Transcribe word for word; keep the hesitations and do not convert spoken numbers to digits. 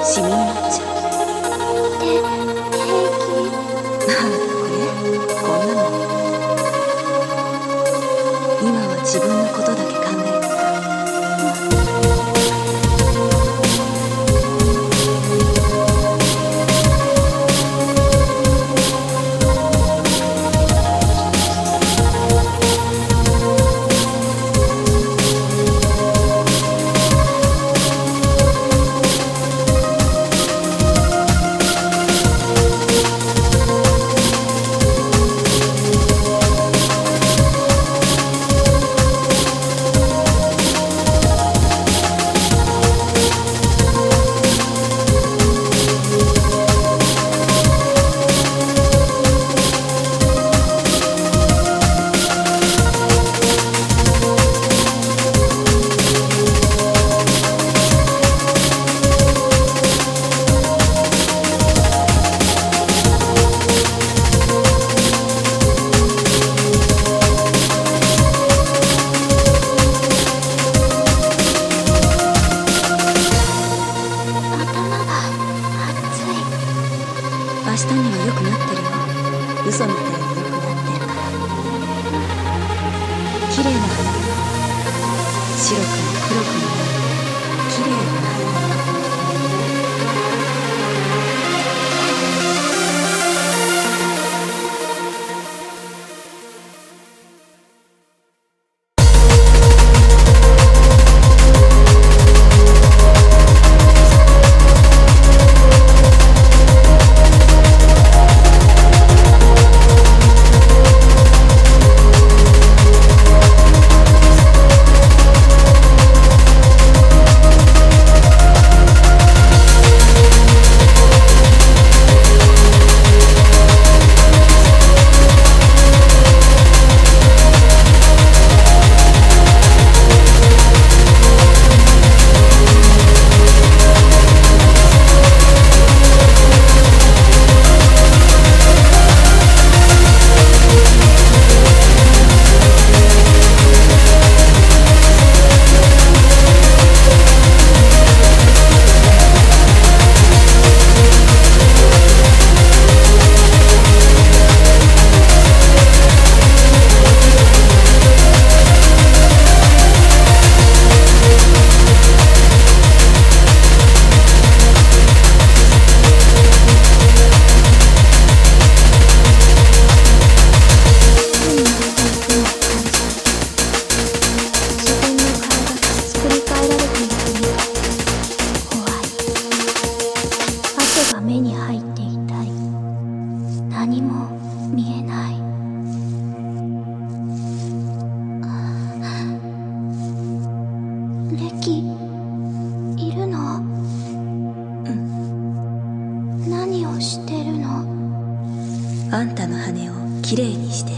シミになっちゃう。 で、平気？ ああ、これこんなの今は自分のことだけ考えてた。明日には良くなってるよ。嘘みたいに良くなってるから。綺麗な花よ。白くも黒くもない綺麗な花よ。 目に入っていたい。何も見えない。レキ、いるの？ うん。 何をしてるの？ あんたの羽をきれいにしてる。